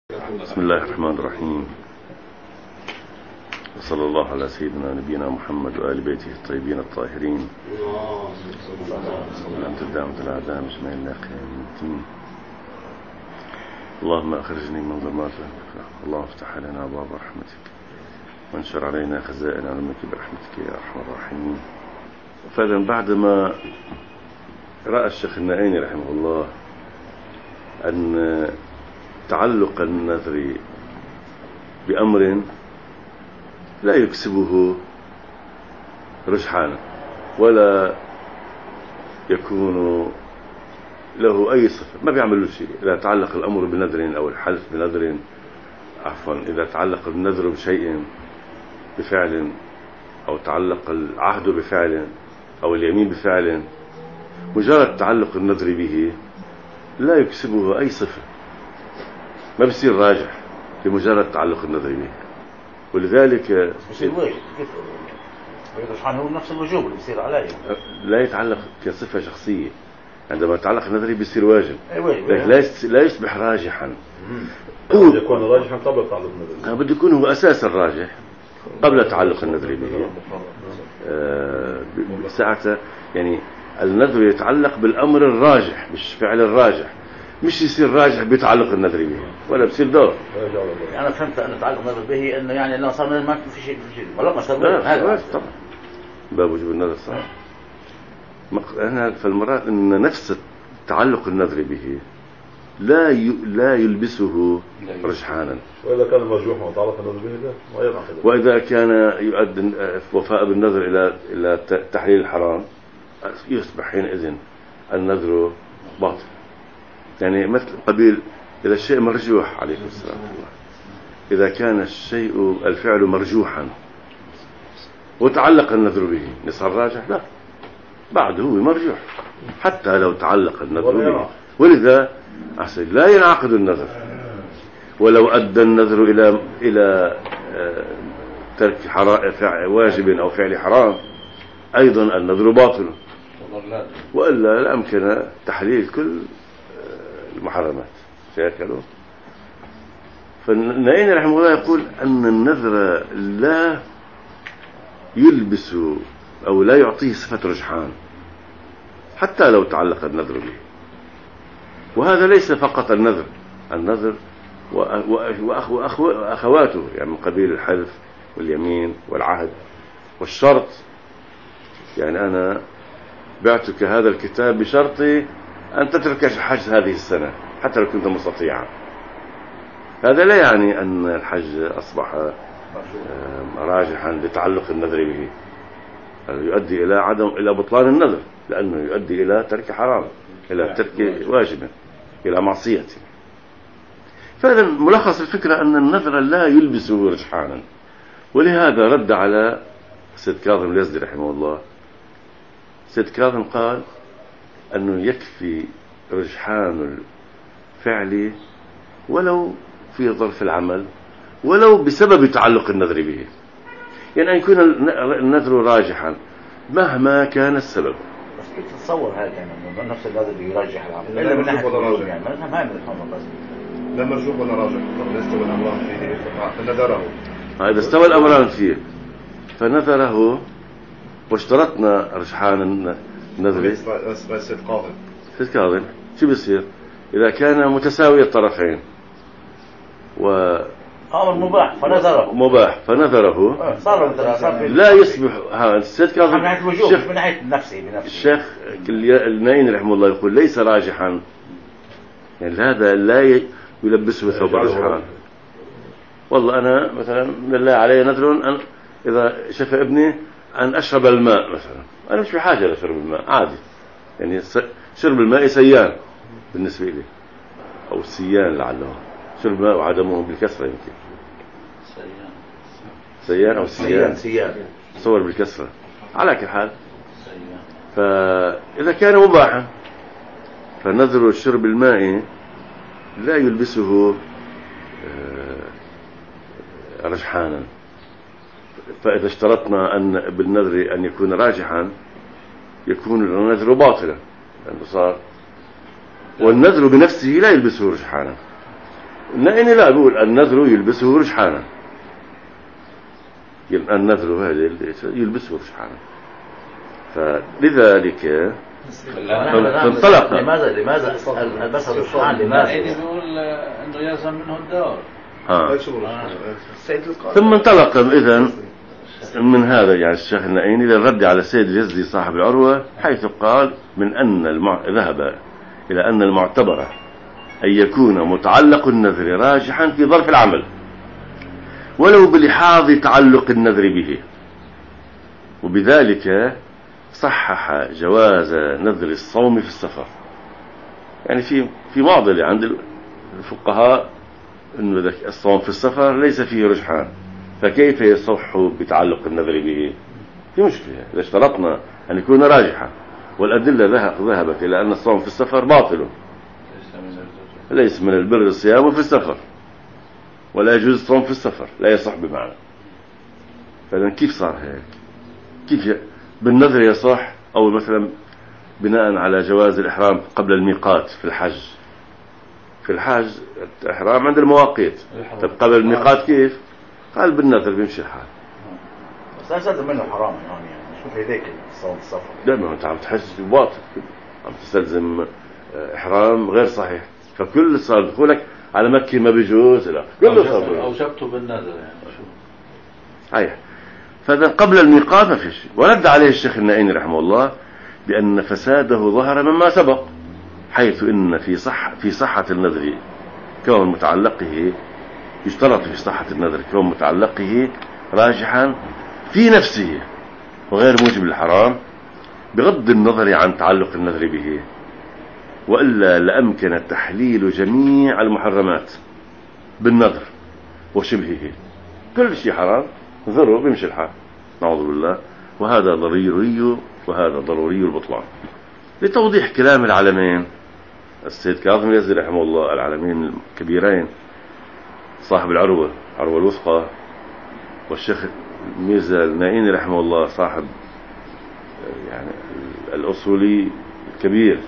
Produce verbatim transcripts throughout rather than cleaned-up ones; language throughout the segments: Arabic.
بسم الله الرحمن الرحيم، وصلى الله على سيدنا نبينا محمد وآل بيته الطيبين الطاهرين. اللهم تدعم الأعداء مجمع اللاقين. اللهم أخرجني من ظلمات الفقر، اللهم افتح علينا أبواب رحمتك وانشر علينا خزائن علمك برحمتك يا أرحم الراحمين. فإذا بعدما رأى الشيخ النائيني رحمه الله أن تعلق النذر بأمر لا يكسبه رجحانا ولا يكون له أي صفة، ما بيعمل له شيء. إذا تعلق الأمر بنذر أو الحلف بنذر، عفوا إذا تعلق النذر بشيء بفعل، أو تعلق العهد بفعل أو اليمين بفعل، مجرد تعلق النذر به لا يكسبه أي صفة، ما بصير راجح لمجرد تعلق النذر به. ولذلك بصير واجب رجحان، هو نفس الوجوب اللي بصير عليه، لا يتعلق كصفة شخصية. عندما يتعلق النذر بيصير واجب، لكن لا يصبح راجحا. هو يكون راجحا قبل تعلق النذر، بده يكون هو أساس الراجح قبل تعلق النذر به. آه ساعته يعني النذر يتعلق بالأمر الراجح مش فعل الراجح، مش يصير راجح بيتعلق النذر به ولا بصير دور. يعني أنا فهمت أن تعلق النذر به أنه يعني أنه صار ما في شيء في شيء ولا ما صار هذا طبعا باب وجوب النذر صح. أنا فالمرات أن نفس تعلق النذر به لا ي... لا يلبسه رجحانا. وإذا كان مرجوحا وتعلق النذر به ما ينعقد. وإذا كان يؤدي وفاء بالنذر إلى إلى تحليل الحرام، يصبح حينئذ النذر باطل. يعني مثل قبيل إذا الشيء مرجوح، عليكم السلام الله، إذا كان الشيء الفعل مرجوحا وتعلق النذر به نصار راجح؟ لا، بعده هو مرجوح حتى لو تعلق النذر به. ولذا لا ينعقد النذر. ولو أدى النذر إلى إلى ترك واجب أو فعل حرام أيضا النذر باطل، وإلا لا يمكن تحليل كل المحرمات سيأكلون. فالنائيني رحمه الله يقول أن النذر لا يلبس أو لا يعطيه صفة رجحان حتى لو تعلق النذر به. وهذا ليس فقط النذر، النذر وأخواته، يعني من قبيل الحلف واليمين والعهد والشرط. يعني أنا بعتك هذا الكتاب بشرطي أن تترك الحج هذه السنة حتى لو كنت مستطيعا. هذا لا يعني أن الحج أصبح راجحا لتعلق النذر به، يؤدي إلى عدم إلى بطلان النذر، لأنه يؤدي إلى ترك حرام، إلى ترك واجب، إلى معصية. فإذا ملخص الفكرة أن النذر لا يلبسه رجحانا. ولهذا رد على سيد كاظم اليزدي رحمه الله. سيد كاظم قال أنه يكفي رجحان الفعل ولو في ظرف العمل، ولو بسبب تعلق النذر به. يعني أن يكون النذر راجحا مهما كان السبب. بس كيف تتصور هذا؟ يعني نفس النذر اللي يرجح العمل إلا من ناحية الوجوب، يعني ما ما يفهم بس لا مرجوح ولا راجح، طب يستوي الأمران فيه فنذره. إذا استوى الأمران فيه فنذره، واشترطنا رجحان النذر. سيد كاظم سيد كاظم شو بيصير إذا كان متساوي الطرفين و أمر مباح فنذره مباح فنذره صار صار لا يصبح. ها السيد كاظم من ناحية الوجوب مش من ناحية نفسه بنفسه. الشيخ النائيني رحمه الله يقول ليس راجحا، يعني هذا لا يلبسه ثوب الرجحان. والله أنا مثلا من الله علي نذر أن إذا شفى ابني أن أشرب الماء مثلا، أنا مش بحاجة لشرب الماء عادي، يعني شرب الماء سيان بالنسبة لي، أو السيان لعله، شرب الماء وعدمه بالكسرة يمكن سيان سيان أو سيان سيان صور بالكسرة على كل حال. فإذا كان مباحا فنذر شرب الماء لا يلبسه رجحانا. فإذا اشترطنا أن بالنذر أن يكون راجحا يكون النذر باطلا، لأنه يعني صار. والنذر بنفسه لا يلبسه رجحانا. النائني لا، بقول النذر يلبسه رجحانا، النذر هذا يلبسه رجحانا. فلذلك فانطلق. لماذا لماذا البس الرجحان؟ لماذا؟ يقول انه يلزم منه الدور. ها. ثم انطلق إذن من هذا يعني الشيخ النائيني للرد على السيد اليزدي صاحب العروة، حيث قال من أن المع... ذهب إلى أن المعتبرة أن يكون متعلق النذر راجحا في ظرف العمل ولو بلحاظ تعلق النذر به، وبذلك صحح جواز نذر الصوم في السفر. يعني في في معضلة عند الفقهاء أن الصوم في السفر ليس فيه رجحان، فكيف يصح بتعلق النذر به؟ في مشكلة إذا اشترطنا أن يكون راجحا والأدلة ذهبت إلى أن الصوم في السفر باطل، ليس من البر الصيام في السفر ولا يجوز الصوم في السفر، لا يصح بمعنى. فإذن كيف صار هيك؟ كيف ي... بالنذر يصح، أو مثلا بناء على جواز الإحرام قبل الميقات في الحج. في الحج الإحرام عند المواقيت، طب قبل الميقات كيف؟ قال بالنذر بيمشي الحال. بس لا يستلزم منه حرام يعني، شوف هيك الصوم في السفر. لا، ما أنت عم تحج باطل، عم تستلزم إحرام غير صحيح، فكل صار دخولك على مكة ما بيجوز، لا كله صار أو شبته بالنذر يعني شو. صحيح. فإذا قبل الميقات ما في شيء. ورد عليه الشيخ النائيني رحمه الله بأن فساده ظهر مما سبق، حيث إن في صح في صحة النذر كون متعلقه، يشترط في صحة النذر كون متعلقه راجحا في نفسه وغير موجب الحرام بغض النظر عن تعلق النذر به، وإلا لأمكن تحليل جميع المحرمات بالنذر وشبهه. كل شيء حرام ذره بيمشي الحال، نعوذ بالله. وهذا ضروري وهذا ضروري البطلان. لتوضيح كلام العالمين السيد كاظم اليزدي رحمه الله، العالمين الكبيرين صاحب العروة عروة الوثقى، والشيخ ميرزا النائيني رحمه الله صاحب يعني الأصولي الكبير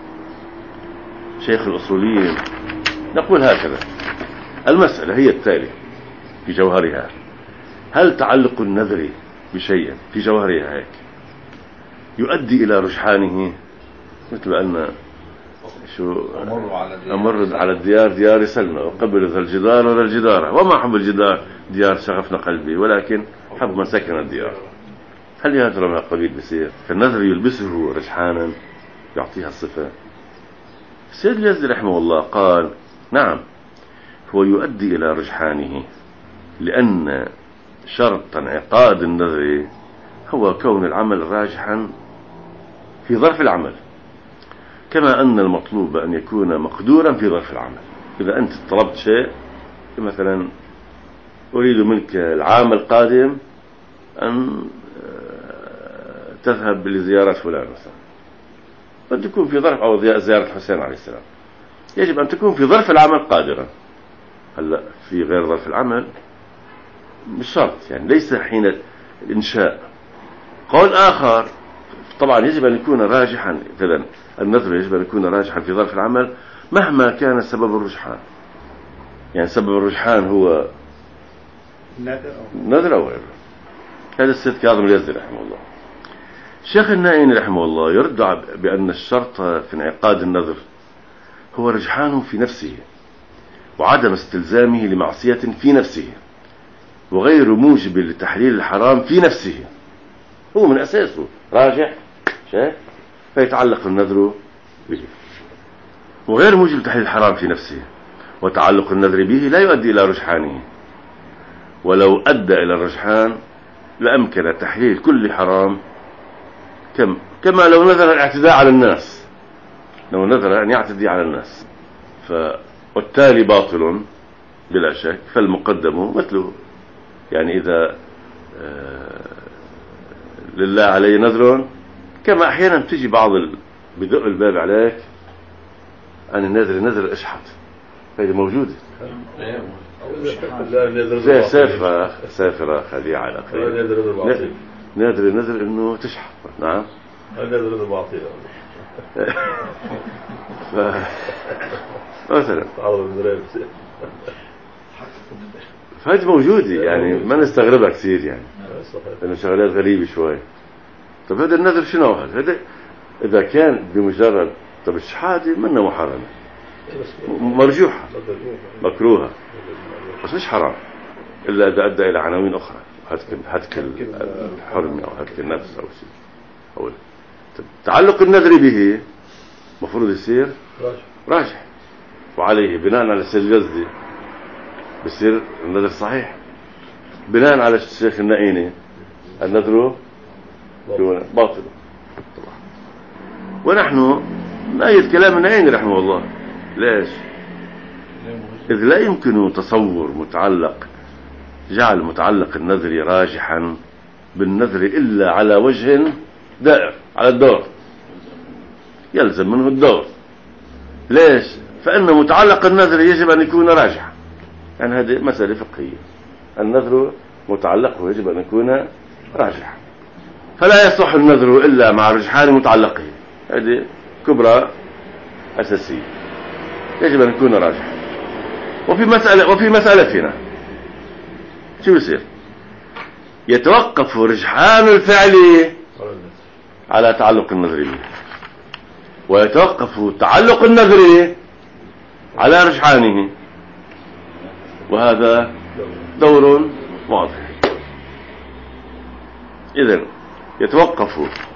شيخ الأصوليين، نقول هكذا: المسألة هي التالية في جوهرها: هل تعلق النذر بشيء في جوهرها هيك يؤدي إلى رجحانه؟ مثل أن شو أمر على الديار ديار سلمى وقبل ذا الجدار وذا الجدار، وما حب الجدار ديار شغفنا قلبي ولكن حب من سكن الديار. هل يا ترى ما قبيل بصير؟ فالنذر يلبسه رجحانا يعطيها الصفة. السيد اليزدي رحمه الله قال: نعم، هو يؤدي إلى رجحانه، لأن شرط انعقاد النذر هو كون العمل راجحا في ظرف العمل، كما أن المطلوب أن يكون مقدورا في ظرف العمل. إذا أنت طلبت شيء مثلا أريد منك العام القادم أن تذهب لزيارة فلان مثلا، قد تكون في ظرف، أو زيارة حسين عليه السلام، يجب أن تكون في ظرف العمل قادرا. هلا في غير ظرف العمل مش شرط، يعني ليس حين الإنشاء. قول آخر طبعا يجب أن يكون راجحا، مثلا النذر يجب أن يكون راجحا في ظرف العمل مهما كان سبب الرجحان. يعني سبب الرجحان هو نذر أو غيره. هذا السيد كاظم اليزدي رحمه الله. الشيخ النائيني رحمه الله يرد بأن الشرط في انعقاد النذر هو رجحانه في نفسه وعدم استلزامه لمعصية في نفسه وغير موجب لتحليل الحرام في نفسه. هو من أساسه راجح شيء فيتعلق النذر به، وغير موجب لتحليل الحرام في نفسه، وتعلق النذر به لا يؤدي إلى رجحانه، ولو أدى إلى الرجحان لأمكن تحليل كل حرام، كم كما لو نذر الاعتداء على الناس، لو نذر أن يعتدي على الناس، فالتالي باطل بلا شك، فالمقدم مثله. يعني إذا لله علي نذر، كما أحيانا تجي بعض بدق الباب عليك عن النذر، نذر اشحط، هذه موجودة زي سافرة سافرة خديعة على خير، نذر نذر إنه تشحط. نعم، نذر نذر باطل. ف... مثلا فهذه موجودة يعني ما نستغربها كثير يعني لأنه شغلات غريبة شوي. طب هذا النذر شنو هذا؟ هذا إذا كان بمجرد طب الشحادة منها محرمة مرجوحة مكروهة بس مش حرام إلا إذا أدى إلى عناوين أخرى هتك هتك الحرمة أو هتك النفس أو شيء أو تعلق النذر به مفروض يصير راجح وعليه بناء على السيد الغزي بصير النذر صحيح. بناء على الشيخ النائيني النذر باطل. ونحن نأيد كلام النائيني رحمه الله. ليش؟ إذ لا يمكن تصور متعلق جعل متعلق النذر راجحا بالنذر إلا على وجه دائر على الدور يلزم منه الدور. ليش؟ فإن متعلق النذر يجب أن يكون راجحا. يعني هذه مسألة فقهية. النذر متعلق ويجب أن يكون راجحا فلا يصح النذر إلا مع رجحان متعلقه. هذه كبرى أساسية يجب أن يكون راجحا. وفي مسألة وفي مسألتنا شو يصير؟ يتوقف رجحان الفعل على تعلق النذر به ويتوقف تعلق النذر على رجحانه وهذا دور واضح. إذن يتوقف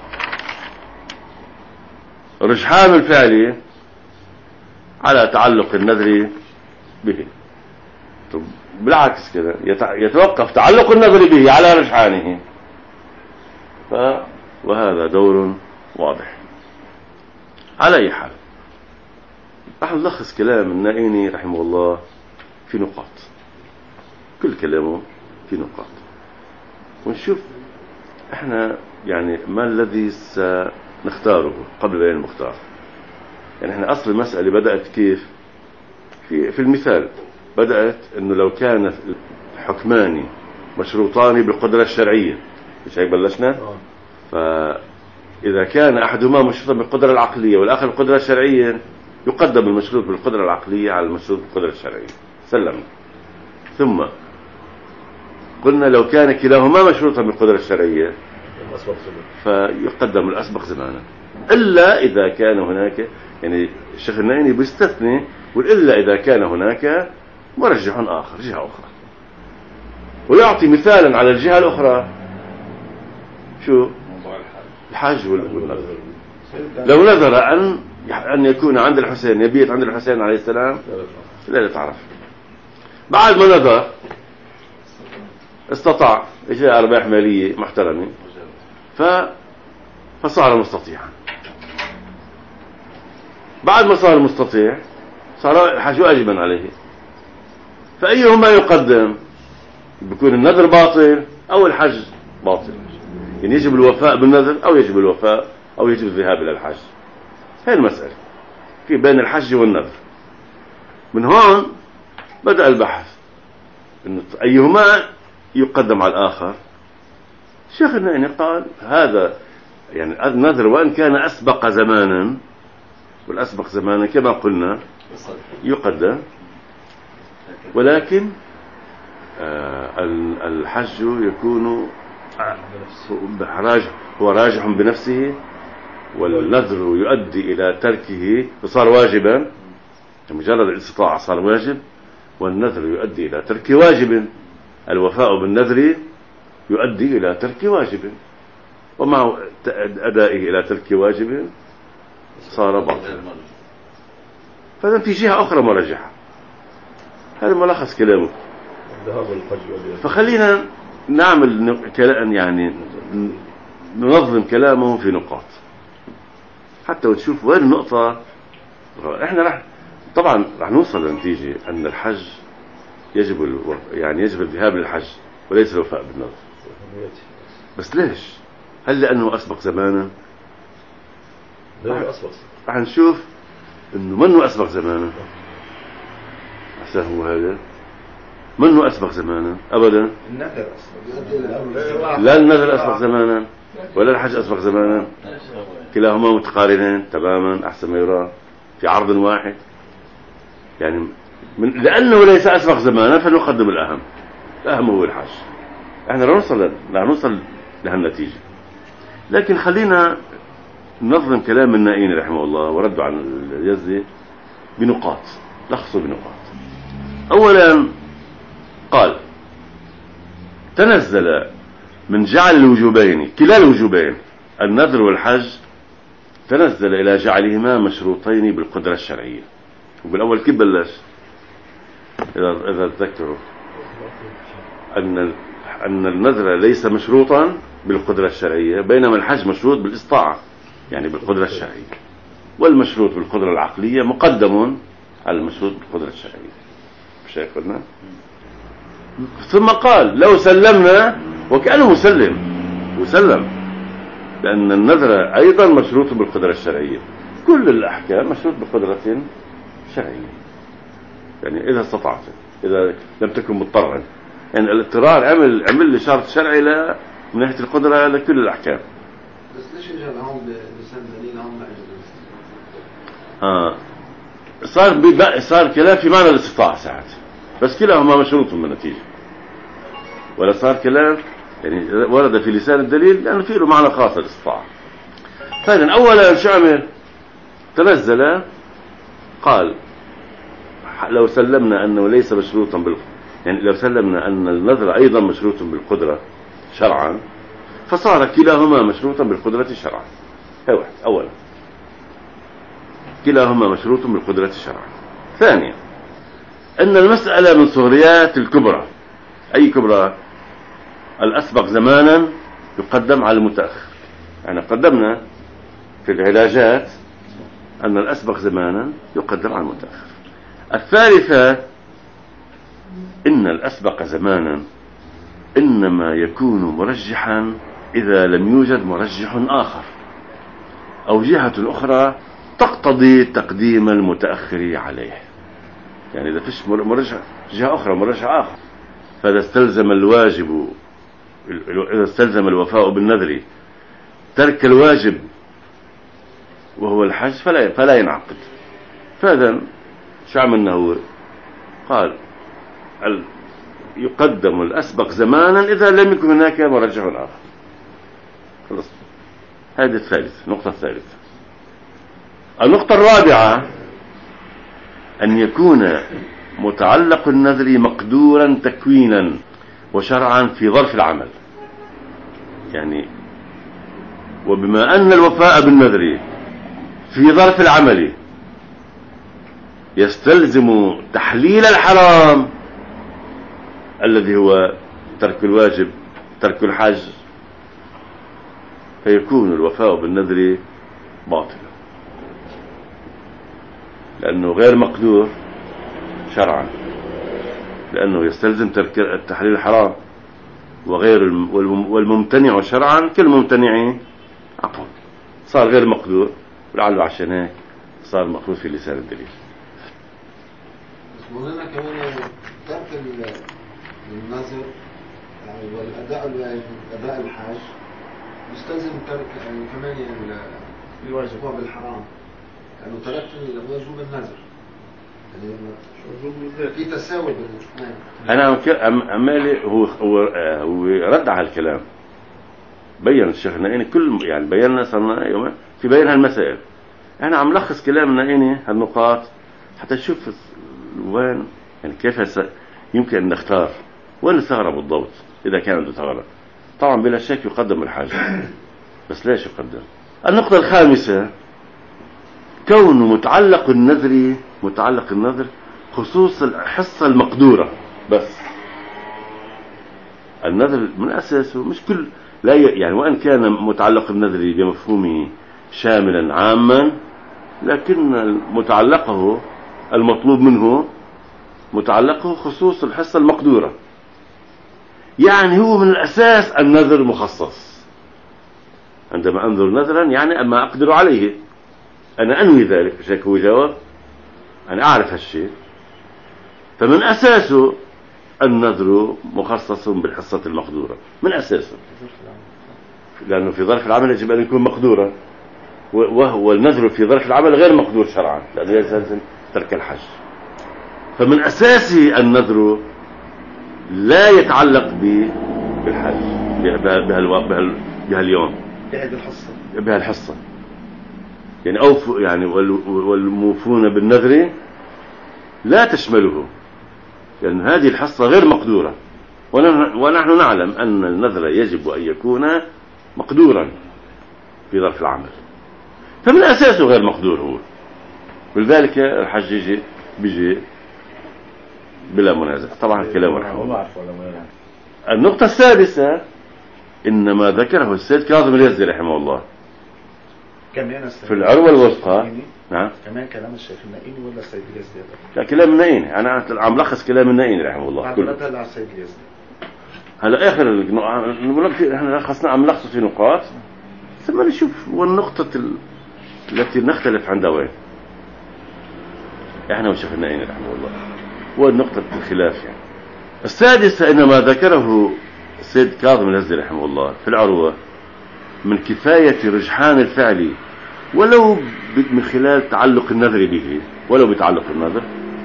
رجحان الفعل على تعلق النذر به. طب بالعكس كده يتوقف تعلق النذر به على رجحانه ف وهذا دور واضح. على أي حال راح نلخص كلام النائيني رحمه الله في نقاط. كل كلامه في نقاط ونشوف احنا يعني ما الذي سنختاره قبل بيان المختار. يعني احنا اصل المسألة بدأت كيف؟ في, في المثال بدأت انه لو كان الحكمان مشروطان بالقدرة الشرعية مش هيك بلشنا؟ فإذا كان أحدهما مشروطا بالقدرة العقلية والآخر بالقدرة الشرعية يقدم المشروط بالقدرة العقلية على المشروط بالقدرة الشرعية. سلمنا. ثم قلنا لو كان كلاهما مشروطا بالقدرة الشرعية فيقدم الأسبق زمانا إلا إذا كان هناك يعني الشيخ النائيني بيستثني وإلا إذا كان هناك مرجح آخر جهة أخرى ويعطي مثالا على الجهة الأخرى شو الحج والنذر. لو نذر أن أن يكون عند الحسين يبيت عند الحسين عليه السلام لا تعرف بعد ما نذر استطاع إجاء أرباح مالية محترمة ف فصار مستطيعا. بعد ما صار مستطيع صار الحج واجبا عليه فأيهما يقدم؟ بيكون النذر باطل أو الحج باطل. يعني يجب الوفاء بالنذر أو يجب الوفاء أو يجب الذهاب إلى الحج. هي المسألة في بين الحج والنذر. من هون بدأ البحث إنه أيهما يقدم على الآخر. الشيخ النائيني قال هذا يعني النذر وإن كان أسبق زمانا والأسبق زمانا كما قلنا يقدم ولكن آه الحج يكون راجح هو راجح بنفسه والنذر يؤدي إلى تركه فصار واجبا. مجرد الاستطاعة صار واجب والنذر يؤدي إلى ترك واجب. الوفاء بالنذر يؤدي إلى ترك واجب ومع أدائه إلى ترك واجب صار باطلا. فإذا في جهة أخرى مرجحة. هذا ملخص كلامه. فخلينا نعمل كلام يعني ننظم كلامه في نقاط حتى وتشوف وين النقطة. احنا رح طبعا رح نوصل لنتيجة أن الحج يجب الو... يعني يجب الذهاب للحج وليس الوفاء بالنذر. بس ليش؟ هل لأنه أسبق زمانا؟ رح نشوف إنه منه أسبق زمانا. أحسن هو هذا منه أسبق زمانا أبدا. لا النذر أسبق زمانا ولا الحج أسبق زمانا؟ كلاهما متقارنين تماما أحسن ما يرى في عرض واحد. يعني من لأنه ليس أسبق زمانا فنقدم الأهم. الأهم هو الحج. احنا لا نوصل لا نوصل لهالنتيجة. لكن خلينا ننظم كلام النائين رحمه الله ورده عن اليزدي بنقاط، لخصه بنقاط. أولا قال: تنزل من جعل الوجوبين كلا الوجوبين النذر والحج، تنزل إلى جعلهما مشروطين بالقدرة الشرعية. وبالأول كيف بلش؟ إذا إذا تذكروا أن أن النذر ليس مشروطا بالقدرة الشرعية، بينما الحج مشروط بالاستطاعة، يعني بالقدرة الشرعية. والمشروط بالقدرة العقلية مقدم على المشروط بالقدرة الشرعية. مش هيك قلنا؟ ثم قال: لو سلمنا، وكأنه مسلم وسلم، لأن النذر أيضا مشروط بالقدرة الشرعية. كل الأحكام مشروط بقدرة شرعية، يعني إذا استطعت، إذا لم تكن مضطرا. يعني الاضطرار عمل عمل لي شرط شرعي ل من ناحية القدرة لكل الأحكام. بس ليش اجى لهم بلسان دليل هم ما اه صار بي صار كلام في معنى الاستطاعة ساعات، بس كلاهما مشروط بالنتيجة. ولا صار كلام يعني ورد في لسان الدليل لأنه فيه له معنى خاص الاستطاعة. فإذا أولا شو عمل؟ تنزل قال: لو سلمنا أنه ليس مشروطا بال يعني لو سلمنا أن النذر أيضا مشروط بالقدرة شرعا، فصار كلاهما مشروطا بالقدرة شرعا. هي واحد. أولا كلاهما مشروط بالقدرة شرعا. ثانيا أن المسألة من صغريات الكبرى. أي كبرى؟ الأسبق زمانا يقدم على المتأخر. يعني قدمنا في العلاجات أن الأسبق زمانا يقدم على المتأخر. الثالثة إن الأسبق زمانا إنما يكون مرجحا إذا لم يوجد مرجح آخر أو جهة أخرى تقتضي تقديم المتأخر عليه. يعني إذا فيش مرجح جهة أخرى مرجح آخر، فإذا استلزم الواجب إذا استلزم الوفاء بالنذر ترك الواجب وهو الحج فلا فلا ينعقد. فإذا شو عملنا؟ هو قال يقدم الأسبق زمانا إذا لم يكن هناك مرجح آخر. خلص. هذه الثالثة. النقطة الثالثة. النقطة الرابعة أن يكون متعلق النذر مقدورا تكوينا وشرعا في ظرف العمل. يعني وبما أن الوفاء بالنذر في ظرف العمل يستلزم تحليل الحرام الذي هو ترك الواجب ترك الحج، فيكون الوفاء بالنذر باطلا لأنه غير مقدور شرعا، لأنه يستلزم ترك تحليل الحرام، وغير والممتنع شرعا كالممتنع عقلا. صار غير مقدور، ولعله عشان هيك صار مأخوذ في لسان الدليل. بس مولانا كمان ترك النذر يعني والأداء أداء الحج يستلزم ترك يعني كمان الواجب بالحرام، لأنه يعني تركت الواجب النذر يعني في تساوي بين أنا أمالي هو هو هو رد على الكلام، بين الشيخ النائني كل يعني بينا صرنا يوم في بين هالمسائل. أنا عم لخص كلام النائني هالنقاط حتى نشوف وين يعني كيف يمكن أن نختار وين الثغرة بالضبط إذا كان عنده ثغرة. طبعا بلا شك يقدم الحاجة، بس ليش يقدم؟ النقطة الخامسة كون متعلق النذر متعلق النذر خصوص الحصة المقدورة. بس النذر من أساسه مش كل لا يعني وإن كان متعلق النذر بمفهومه شاملا عاما، لكن متعلقه المطلوب منه متعلقه خصوص الحصة المقدورة. يعني هو من الأساس النذر مخصص. عندما أنذر نذرا يعني أما أقدر عليه، أنا أنوي ذلك. مش هيك هو جواب؟ أنا أعرف هالشيء، فمن أساسه النذر مخصص بالحصة المقدورة من أساسه. لأنه في ظرف العمل يجب أن يكون مقدورا، وهو النذر في ظرف العمل غير مقدور شرعا لأنه يلزم ترك الحج. فمن أساسه النذر لا يتعلق بالحج بهاليوم بهالحصة بهالحصة يعني أوف يعني والموفون بالنذر لا تشمله، لأن يعني هذه الحصة غير مقدورة، ونحن نعلم أن النذر يجب أن يكون مقدورا في ظرف العمل، فمن أساسه غير مقدور هو، ولذلك الحج يجي بيجي بلا منازع. طبعا الكلام رحمه الله. النقطة السادسة إن ما ذكره السيد كاظم اليزدي رحمه الله في العروة الوثقى. نعم كمان كلام الشيخ النائيني ولا السيد اليزدي؟ لا كلام النائيني، أنا عم لخص كلام النائيني رحمه الله كله. هلا السيد اليزدي هلا آخر نقول احنا لخصنا عم نلخص في نقاط ثم نشوف والنقطة التي نختلف عندها وين احنا والشيخ النائيني رحمه الله، والنقطة الخلاف يعني. السادسة إن ما ذكره السيد كاظم اليزدي رحمه الله في العروة من كفاية رجحان الفعل ولو من خلال تعلق النذر به، ولو بتعلق النذر،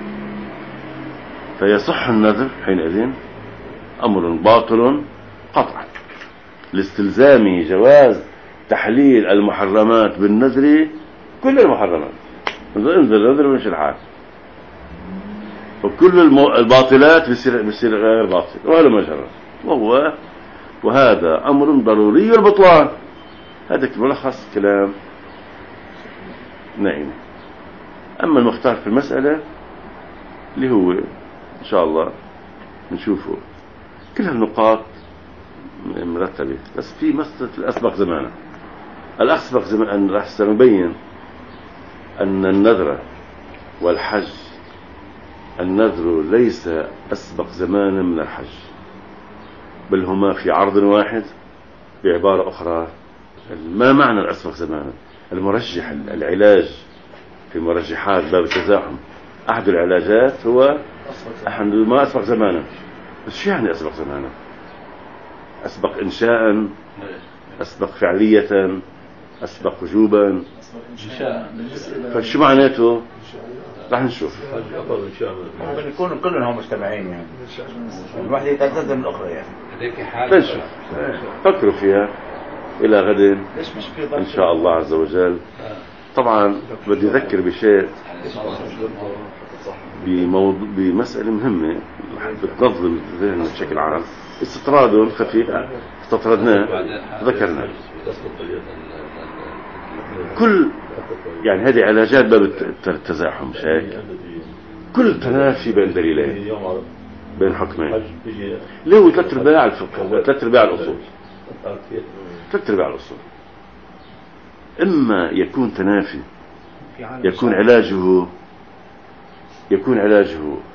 فيصح النذر حينئذ أمر باطل قطعا لاستلزام جواز تحليل المحرمات بالنذر، كل المحرمات انزل النذر من شرحات، وكل الباطلات بصير بصير غير باطل ولا مجرد، وهو وهذا أمر ضروري البطلان. هذا ملخص كلام نائم. أما المختار في المسألة اللي هو إن شاء الله نشوفه كل هالنقاط مرتبة، بس في مسألة الأسبق زمانا. الأسبق زمان راح سنبين أن النذر والحج، النذر ليس أسبق زمانا من الحج، بل هما في عرض واحد. بعبارة أخرى، ما معنى الأسبق زمانا؟ المرجح العلاج في مرجحات باب التزاحم، أحد العلاجات هو أحد ما أسبق زمانا. بس شو يعني أسبق زمانا؟ أسبق إنشاء، أسبق فعلية، أسبق وجوبا، فشو معناته؟ راح نشوف. يكونوا كلهم مجتمعين يعني، الواحد يتلزم الأخرى يعني. نشوف، فكروا فيها إلى غد إن شاء الله عز وجل. طبعا بدي أذكر بشيء، بموضوع بمسألة مهمة بتنظم الذهن بشكل عام، استطراد خفيف استطردناه ذكرناه. كل يعني هذه علاجات باب التزاحم، مش هيك؟ كل تنافي بين دليلين، بين حكمين، اللي هو ثلاث ارباع الفقه، ثلاث ارباع الاصول، ثلاث ارباع الاصول. اما يكون تنافي يكون علاجه يكون علاجه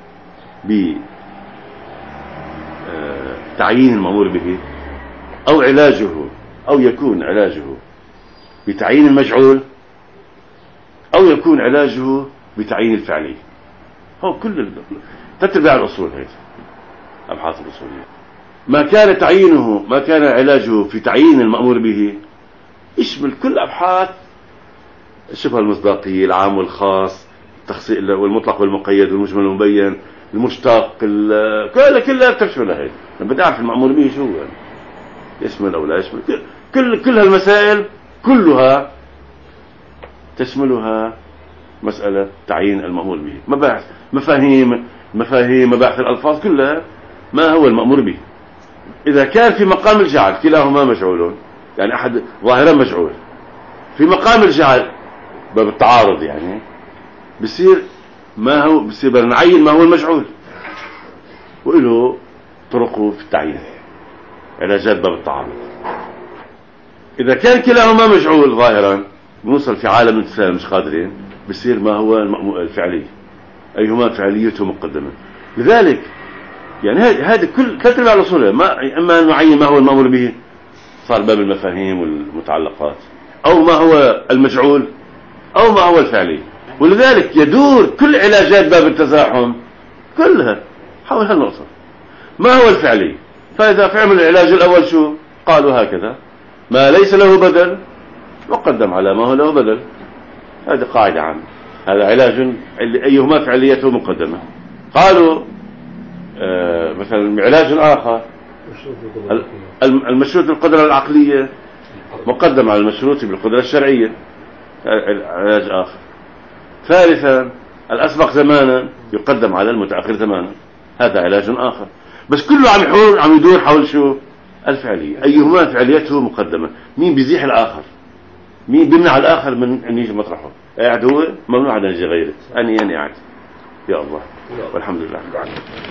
بتعيين المأمور به، او علاجه او يكون علاجه بتعيين المجعول، او يكون علاجه بتعيين الفعلي. هو كل ثلاث ارباع الاصول هيك ابحاث الاصوليه. ما كان تعيينه ما كان علاجه في تعيين المأمور به يشمل كل ابحاث شبه المصداقيه، العام والخاص، التخصيص والمطلق والمقيد والمجمل والمبين، المشتق، كلها كلها بتشملها هيك. لما بدي اعرف المأمور به شو يعني يشمل او لا يشمل، كل كل هالمسائل كلها تشملها مسألة تعيين المأمور به. مباحث مفاهيم مفاهيم مباحث الألفاظ كلها ما هو المأمور به. إذا كان في مقام الجعل كلاهما مجعولون، يعني أحد ظاهرا مجعول، في مقام الجعل باب التعارض يعني بصير ما هو بصير بدنا نعين ما هو المجعول، وله طرقه في التعيين، علاجات باب التعارض. إذا كان كلاهما مجعول ظاهرا بنوصل في عالم الإنسان مش قادرين، بصير ما هو الفعلي، أيهما فعليته مقدمة. لذلك يعني هذه كل ثلاث ارباع الاصول، ما اما نعين ما هو المأمور به صار باب المفاهيم والمتعلقات، او ما هو المجعول، او ما هو الفعلي. ولذلك يدور كل علاجات باب التزاحم كلها حول هالنقطة، ما هو الفعلي. فإذا فعل العلاج الأول شو قالوا هكذا، ما ليس له بدل مقدم على ما هو له بدل. هذه قاعدة عامة. هذا علاج أيهما فعليته مقدمة. قالوا آه مثلا علاج آخر المشروط بالقدرة العقلية مقدم على المشروط بالقدرة الشرعية، علاج آخر. ثالثا الأسبق زمانا يقدم على المتأخر زمانا، هذا علاج آخر. بس كله عم يحول عم يدور حول شو؟ الفعلية، أيهما فعليته مقدمة. مين بيزيح الآخر؟ مين بيمنع الآخر من أن يجي مطرحه؟ قاعد هو ممنوع أن يجي غيره. أني أني قاعد. يا الله والحمد لله.